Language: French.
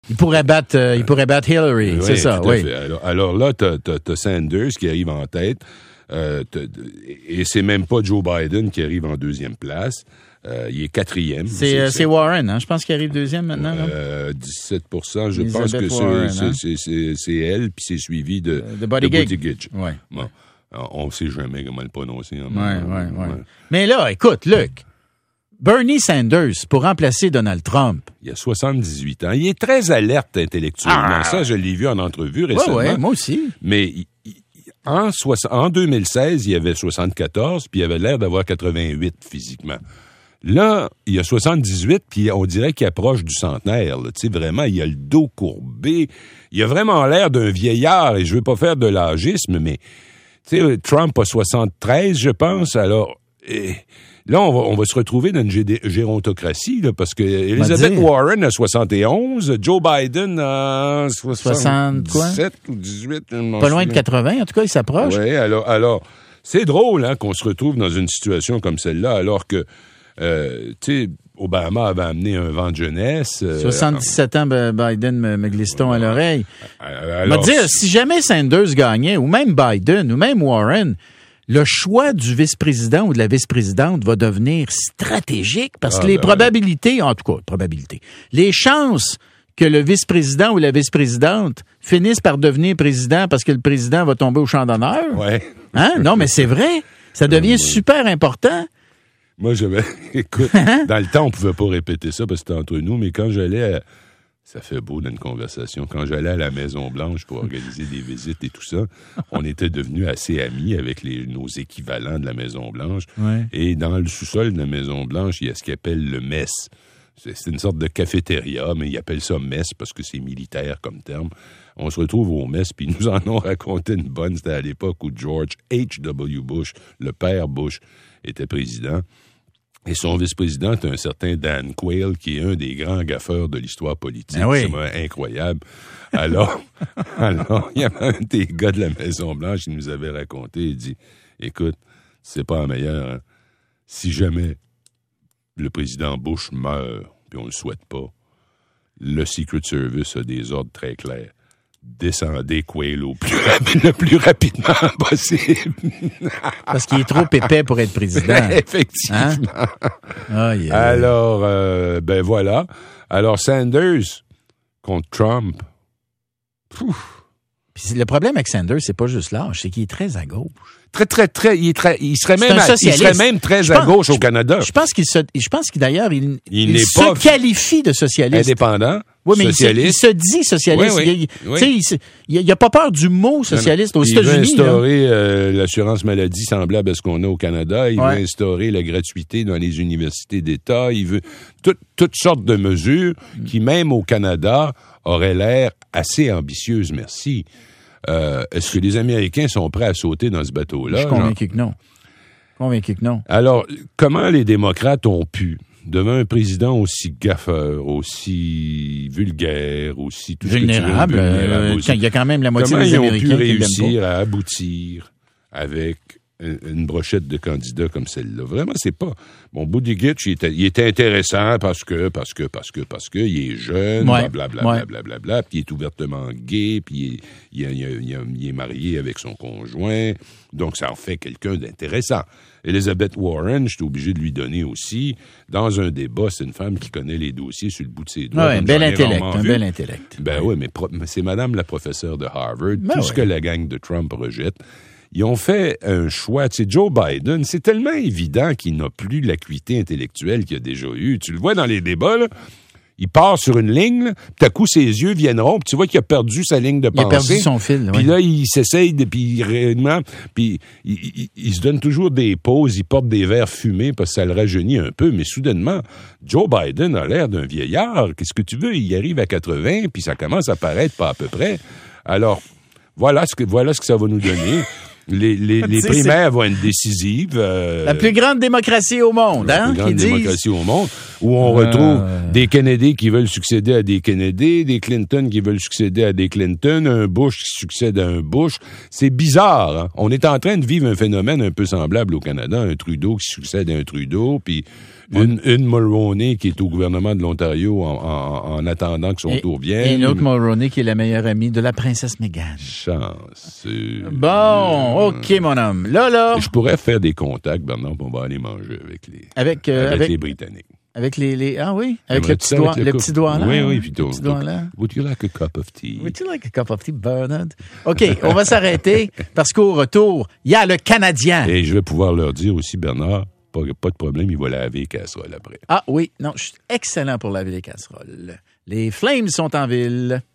Il pourrait battre Hillary, oui, c'est ça, oui. Alors là, t'as Sanders qui arrive en tête, et c'est même pas Joe Biden qui arrive en deuxième place. Il est quatrième. C'est Warren, hein? Je pense qu'il arrive deuxième maintenant. 17%, je Elizabeth pense que Warren, c'est elle, puis c'est suivi de Buttigieg. Ouais. Bon, on ne sait jamais comment le prononcer. Ouais. Mais là, écoute, Luc, Bernie Sanders pour remplacer Donald Trump. Il a 78 ans. Il est très alerte intellectuellement. Ça, je l'ai vu en entrevue récemment. Oui, moi aussi. Mais en 2016, il avait 74, puis il avait l'air d'avoir 88 physiquement. Là, il a 78, puis on dirait qu'il approche du centenaire. Tu sais, vraiment, il a le dos courbé. Il a vraiment l'air d'un vieillard, et je veux pas faire de l'âgisme, mais tu sais, Trump a 73, je pense. Alors, là, on va se retrouver dans une gérontocratie, là, parce que Elizabeth Warren a 71, Joe Biden a 77 ou 18. Pas loin de 80, en tout cas, il s'approche. Oui, alors, c'est drôle hein, qu'on se retrouve dans une situation comme celle-là, alors que, tu sais, Obama avait amené un vent de jeunesse. 77 ans, Biden me glisse-t-on à l'oreille. Alors, me dire, si jamais Sanders gagnait, ou même Biden, ou même Warren, le choix du vice-président ou de la vice-présidente va devenir stratégique parce que les probabilités, en tout cas, les chances que le vice-président ou la vice-présidente finisse par devenir président parce que le président va tomber au champ d'honneur. Ouais. Hein? Non, mais c'est vrai. Ça devient super important. Moi, écoute, dans le temps, on pouvait pas répéter ça parce que c'était entre nous, mais quand j'allais ça fait beau dans une conversation. Quand j'allais à la Maison-Blanche pour organiser des visites et tout ça, on était devenus assez amis avec nos équivalents de la Maison-Blanche. Ouais. Et dans le sous-sol de la Maison-Blanche, il y a ce qu'ils appellent le mess. C'est une sorte de cafétéria, mais ils appellent ça mess parce que c'est militaire comme terme. On se retrouve au mess, puis ils nous en ont raconté une bonne. C'était à l'époque où George H.W. Bush, le père Bush, était président. Et son vice-président est un certain Dan Quayle, qui est un des grands gaffeurs de l'histoire politique. Ah oui. C'est incroyable. Alors, il y avait un des gars de la Maison-Blanche qui nous avait raconté, il dit, écoute, c'est pas la meilleure, hein. Si jamais le président Bush meurt, puis on le souhaite pas, le Secret Service a des ordres très clairs. Descendez Quayle le plus rapidement possible. Parce qu'il est trop épais pour être président. Effectivement. Hein? Alors, voilà. Alors, Sanders contre Trump. Puis le problème avec Sanders, c'est pas juste l'âge, c'est qu'il est très à gauche. Très, il serait même très à gauche au Canada. Je pense qu'il d'ailleurs, il n'est se qualifie de socialiste. Indépendant. Oui, mais socialiste. Il se dit socialiste. Oui. Il n'a pas peur du mot socialiste aux États-Unis. Il veut instaurer l'assurance maladie semblable à ce qu'on a au Canada. Il veut instaurer la gratuité dans les universités d'État. Il veut toutes sortes de mesures qui, même au Canada, auraient l'air assez ambitieuses, merci. Est-ce que les Américains sont prêts à sauter dans ce bateau-là? Je suis convaincu que non. Alors, comment les démocrates ont pu, devant un président aussi gaffeur, aussi vulgaire, aussi tout vulnérable, aussi, il y a quand même la moitié des Américains qui l'aiment pas. Comment ils ont pu réussir à aboutir avec une brochette de candidats comme celle-là? Vraiment, c'est pas... Bon, Buttigieg, il était intéressant parce que il est jeune, blablabla, puis il est ouvertement gay, puis il est marié avec son conjoint, donc ça en fait quelqu'un d'intéressant. Elizabeth Warren, je suis obligé de lui donner aussi, dans un débat, c'est une femme qui connaît les dossiers sur le bout de ses doigts. Oui, un bel intellect. Ben oui, mais c'est madame la professeure de Harvard, tout ce que la gang de Trump rejette. Ils ont fait un choix. Tu sais, Joe Biden, c'est tellement évident qu'il n'a plus l'acuité intellectuelle qu'il a déjà eue. Tu le vois dans les débats, là. Il part sur une ligne, là, puis tout à coup, ses yeux viennent ronds, puis tu vois qu'il a perdu sa ligne de pensée. Il a perdu son fil, Puis là, il s'essaye, puis il se donne toujours des pauses, il porte des verres fumés parce que ça le rajeunit un peu, mais soudainement, Joe Biden a l'air d'un vieillard. Qu'est-ce que tu veux? Il arrive à 80, puis ça commence à paraître pas à peu près. Alors, voilà ce que ça va nous donner. Les primaires vont être décisives. La plus grande démocratie au monde, hein? La plus grande démocratie au monde, où on retrouve des Kennedy qui veulent succéder à des Kennedy, des Clinton qui veulent succéder à des Clinton, un Bush qui succède à un Bush. C'est bizarre, hein? On est en train de vivre un phénomène un peu semblable au Canada, un Trudeau qui succède à un Trudeau, puis Une Mulroney qui est au gouvernement de l'Ontario en attendant que son tour vienne. Et une autre Mulroney qui est la meilleure amie de la princesse Meghan. Chanceux. Bon, OK, mon homme. Là. Je pourrais faire des contacts, Bernard, puis on va aller manger avec les Britanniques. Avec les ah oui, avec le petit doigt là. Oui, puis le petit doigt là. Would you like a cup of tea? Would you like a cup of tea, Bernard? OK, on va s'arrêter parce qu'au retour, il y a le Canadien. Et je vais pouvoir leur dire aussi, Bernard, pas de problème, il va laver les casseroles après. Ah oui, non, je suis excellent pour laver les casseroles. Les Flames sont en ville.